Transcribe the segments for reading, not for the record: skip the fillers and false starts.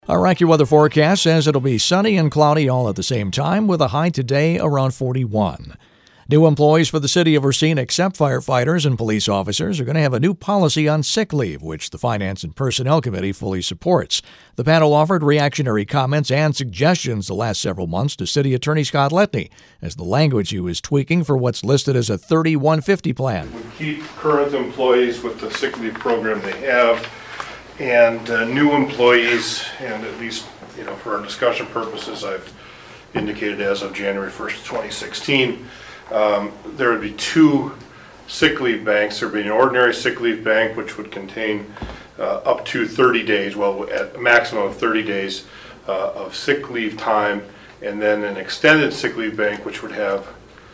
Our AccuWeather forecast says it'll be sunny and cloudy all at the same time, with a high today around 41. New employees for the city of Racine, except firefighters and police officers, are going to have a new policy on sick leave, which the Finance and Personnel Committee fully supports. The panel offered reactionary comments and suggestions the last several months to City Attorney Scott Letney, as the language he was tweaking for what's listed as a 3150 plan. We keep current employees with the sick leave program they have, and new employees, and at least for our discussion purposes, I've indicated as of January 1st, 2016, there would be two sick leave banks. There would be an ordinary sick leave bank, which would contain up to 30 days, well, at a maximum of 30 days of sick leave time, and then an extended sick leave bank, which would have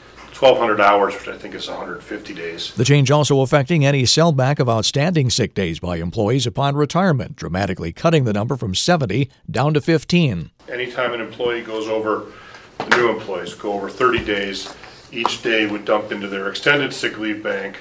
1,200 hours, which I think is 150 days. The change also affecting any sellback of outstanding sick days by employees upon retirement, dramatically cutting the number from 70 down to 15. Anytime an employee goes over, the new employees go over 30 days, each day would dump into their extended sick leave bank,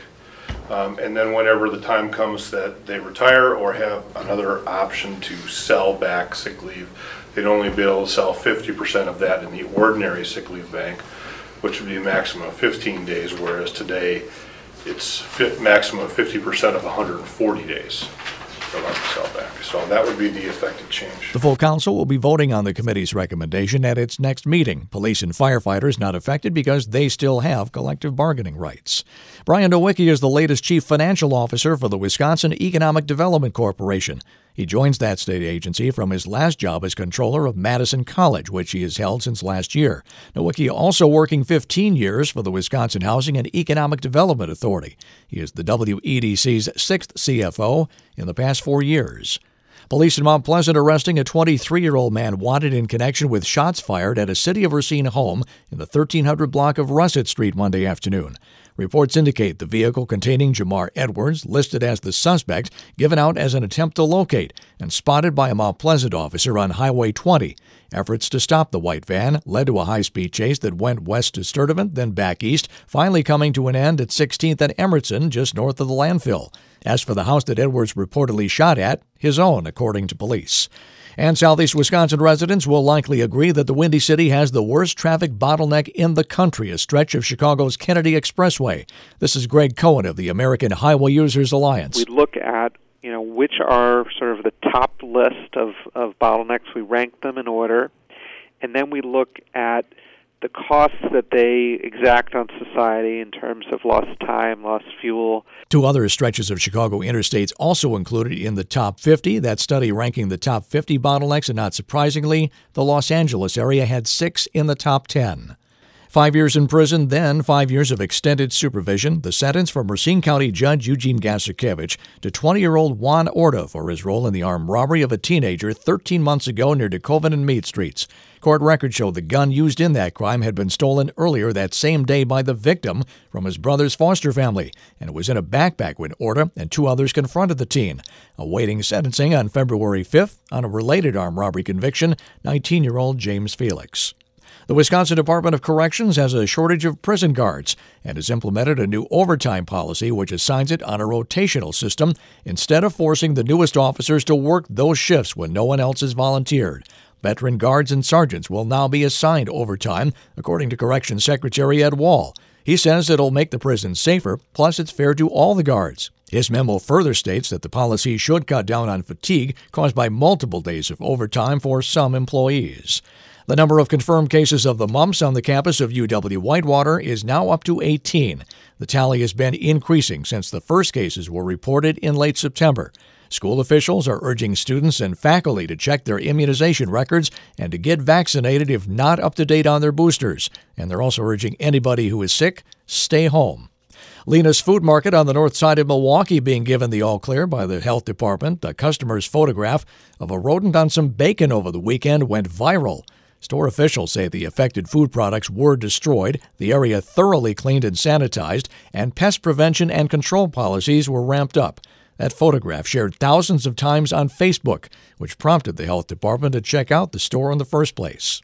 and then whenever the time comes that they retire or have another option to sell back sick leave, they'd only be able to sell 50% of that in the ordinary sick leave bank, which would be a maximum of 15 days, whereas today it's maximum of 50% of 140 days for allowed to sell back. So that would be the effective change. The full council will be voting on the committee's recommendation at its next meeting. Police and firefighters not affected because they still have collective bargaining rights. Brian Nowicki is the latest chief financial officer for the Wisconsin Economic Development Corporation. He joins that state agency from his last job as controller of Madison College, which he has held since last year. Nowicki also working 15 years for the Wisconsin Housing and Economic Development Authority. He is the WEDC's sixth CFO in the past 4 years. Police in Mount Pleasant arresting a 23-year-old man wanted in connection with shots fired at a City of Racine home in the 1300 block of Russet Street Monday afternoon. Reports indicate the vehicle containing Jamar Edwards, listed as the suspect, given out as an attempt to locate, and spotted by a Mount Pleasant officer on Highway 20. Efforts to stop the white van led to a high-speed chase that went west to Sturtevant, then back east, finally coming to an end at 16th and Emerson, just north of the landfill. As for the house that Edwards reportedly shot at, his own, according to police. And Southeast Wisconsin residents will likely agree that the Windy City has the worst traffic bottleneck in the country, a stretch of Chicago's Kennedy Expressway. This is Greg Cohen of the American Highway Users Alliance. We look at, which are sort of the top list of bottlenecks. We rank them in order, and then we look at the costs that they exact on society in terms of lost time, lost fuel. Two other stretches of Chicago interstates also included in the top 50. That study ranking the top 50 bottlenecks, and not surprisingly, the Los Angeles area had 6 in the top 10. 5 years in prison, then 5 years of extended supervision. The sentence from Racine County Judge Eugene Gasarkevich to 20-year-old Juan Orta for his role in the armed robbery of a teenager 13 months ago near DeKoven and Meade Streets. Court records show the gun used in that crime had been stolen earlier that same day by the victim from his brother's foster family, and it was in a backpack when Orta and 2 others confronted the teen. Awaiting sentencing on February 5th on a related armed robbery conviction, 19-year-old James Felix. The Wisconsin Department of Corrections has a shortage of prison guards and has implemented a new overtime policy which assigns it on a rotational system instead of forcing the newest officers to work those shifts when no one else has volunteered. Veteran guards and sergeants will now be assigned overtime, according to Corrections Secretary Ed Wall. He says it'll make the prison safer, plus it's fair to all the guards. His memo further states that the policy should cut down on fatigue caused by multiple days of overtime for some employees. The number of confirmed cases of the mumps on the campus of UW-Whitewater is now up to 18. The tally has been increasing since the first cases were reported in late September. School officials are urging students and faculty to check their immunization records and to get vaccinated if not up to date on their boosters. And they're also urging anybody who is sick, stay home. Lena's Food Market on the north side of Milwaukee being given the all-clear by the health department. A customer's photograph of a rodent on some bacon over the weekend went viral. Store officials say the affected food products were destroyed, the area thoroughly cleaned and sanitized, and pest prevention and control policies were ramped up. That photograph shared thousands of times on Facebook, which prompted the health department to check out the store in the first place.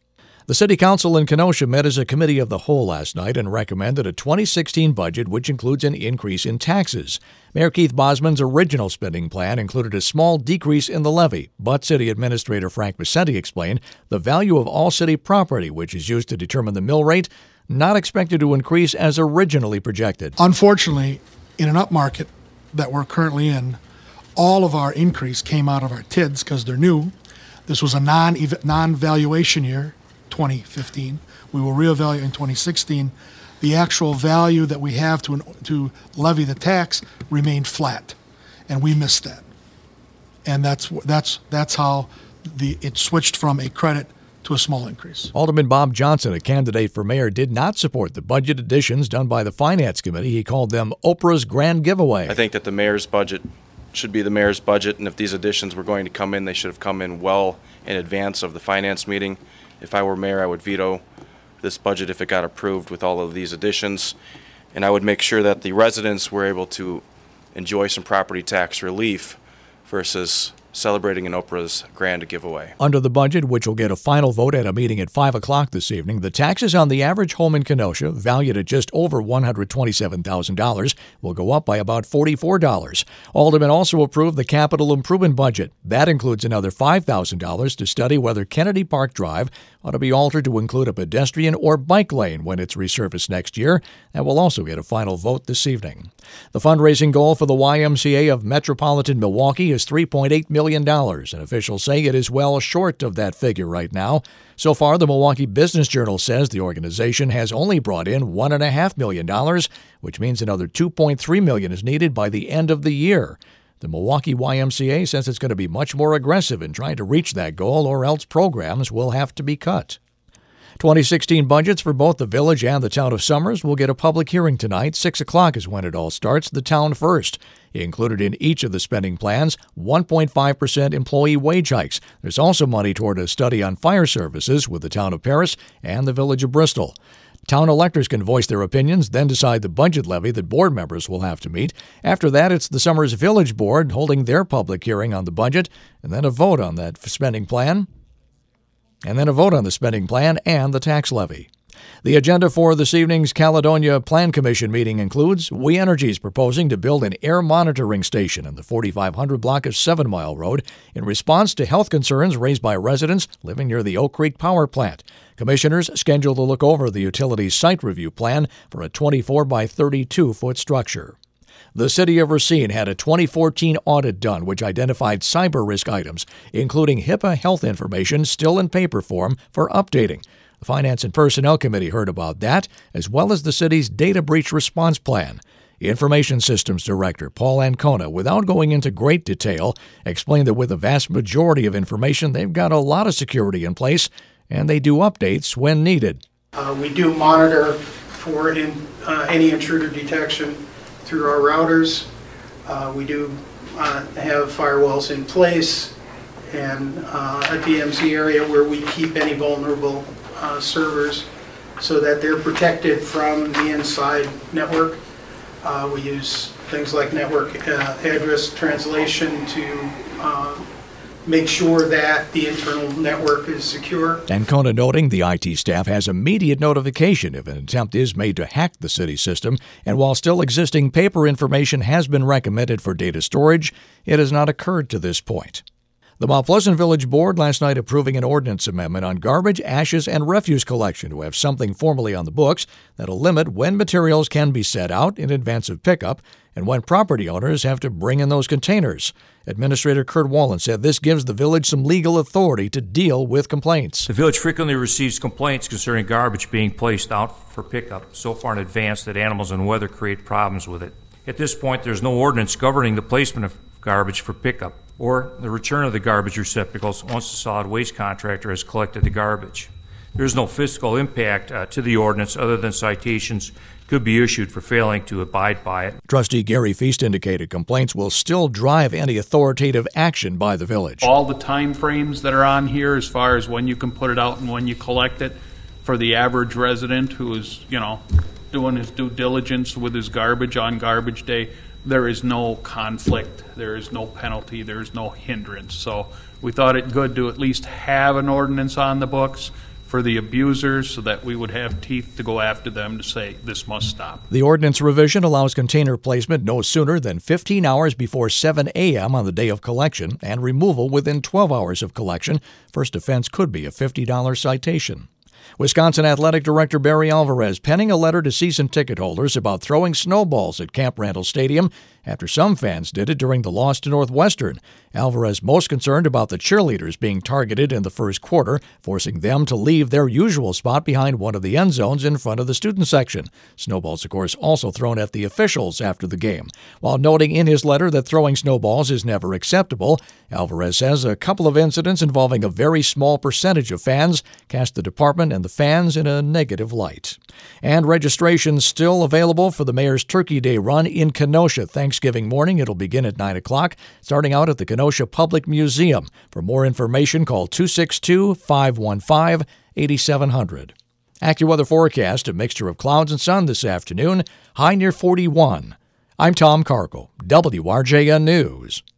The City Council in Kenosha met as a committee of the whole last night and recommended a 2016 budget which includes an increase in taxes. Mayor Keith Bosman's original spending plan included a small decrease in the levy, but City Administrator Frank Vicente explained the value of all city property, which is used to determine the mill rate, not expected to increase as originally projected. Unfortunately, in an upmarket that we're currently in, all of our increase came out of our TIDs because they're new. This was a non-valuation year, 2015. We will reevaluate in 2016. The actual value that we have to levy the tax remained flat, and we missed that. And that's how it switched from a credit to a small increase. Alderman Bob Johnson, a candidate for mayor, did not support the budget additions done by the Finance Committee. He called them Oprah's grand giveaway. I think that the mayor's budget should be the mayor's budget, and if these additions were going to come in, they should have come in well in advance of the finance meeting. If I were mayor, I would veto this budget if it got approved with all of these additions, and I would make sure that the residents were able to enjoy some property tax relief versus celebrating an Oprah's grand giveaway. Under the budget, which will get a final vote at a meeting at 5 o'clock this evening, the taxes on the average home in Kenosha, valued at just over $127,000, will go up by about $44. Aldermen also approved the capital improvement budget. That includes another $5,000 to study whether Kennedy Park Drive ought to be altered to include a pedestrian or bike lane when it's resurfaced next year. That will also get a final vote this evening. The fundraising goal for the YMCA of Metropolitan Milwaukee is $3.8 million, and officials say it is well short of that figure right now. So far, the Milwaukee Business Journal says the organization has only brought in $1.5 million, which means another $2.3 million is needed by the end of the year. The Milwaukee YMCA says it's going to be much more aggressive in trying to reach that goal, or else programs will have to be cut. 2016 budgets for both the village and the town of Somers will get a public hearing tonight. 6 o'clock is when it all starts. The town first. Included in each of the spending plans, 1.5% employee wage hikes. There's also money toward a study on fire services with the town of Paris and the village of Bristol. Town electors can voice their opinions, then decide the budget levy that board members will have to meet. After that, it's the Somers Village Board holding their public hearing on the budget, and then a vote on that spending plan, and the tax levy. The agenda for this evening's Caledonia Plan Commission meeting includes We Energy is proposing to build an air monitoring station in the 4500 block of 7 Mile Road in response to health concerns raised by residents living near the Oak Creek Power Plant. Commissioners scheduled to look over the utilities site review plan for a 24 by 32-foot structure. The City of Racine had a 2014 audit done which identified cyber risk items, including HIPAA health information still in paper form for updating. The Finance and Personnel Committee heard about that, as well as the city's data breach response plan. Information Systems Director Paul Ancona, without going into great detail, explained that with the vast majority of information, they've got a lot of security in place, and they do updates when needed. We do monitor for any intruder detection through our routers. We do have firewalls in place and a DMZ area where we keep any vulnerable servers so that they're protected from the inside network. We use things like network address translation to make sure that the internal network is secure. Ancona noting the IT staff has immediate notification if an attempt is made to hack the city system, and while still existing paper information has been recommended for data storage, it has not occurred to this point. The Mount Pleasant Village Board last night approving an ordinance amendment on garbage, ashes, and refuse collection to have something formally on the books that'll limit when materials can be set out in advance of pickup and when property owners have to bring in those containers. Administrator Kurt Wallen said this gives the village some legal authority to deal with complaints. The village frequently receives complaints concerning garbage being placed out for pickup so far in advance that animals and weather create problems with it. At this point, there's no ordinance governing the placement of garbage for pickup or the return of the garbage receptacles once the solid waste contractor has collected the garbage. There is no fiscal impact to the ordinance other than citations could be issued for failing to abide by it. Trustee Gary Feast indicated complaints will still drive any authoritative action by the village. All the time frames that are on here as far as when you can put it out and when you collect it for the average resident who is, doing his due diligence with his garbage on garbage day, there is no conflict, there is no penalty, there is no hindrance. So we thought it good to at least have an ordinance on the books for the abusers so that we would have teeth to go after them to say this must stop. The ordinance revision allows container placement no sooner than 15 hours before 7 a.m. on the day of collection and removal within 12 hours of collection. First offense could be a $50 citation. Wisconsin Athletic Director Barry Alvarez penning a letter to season ticket holders about throwing snowballs at Camp Randall Stadium after some fans did it during the loss to Northwestern. Alvarez most concerned about the cheerleaders being targeted in the first quarter, forcing them to leave their usual spot behind one of the end zones in front of the student section. Snowballs, of course, also thrown at the officials after the game. While noting in his letter that throwing snowballs is never acceptable, Alvarez says a couple of incidents involving a very small percentage of fans cast the department and the fans in a negative light. And registration's still available for the Mayor's Turkey Day run in Kenosha Thanksgiving morning. It'll begin at 9 o'clock, starting out at the Kenosha Public Museum. For more information, call 262-515-8700. AccuWeather forecast, a mixture of clouds and sun this afternoon, high near 41. I'm Tom Cargill, WRJN News.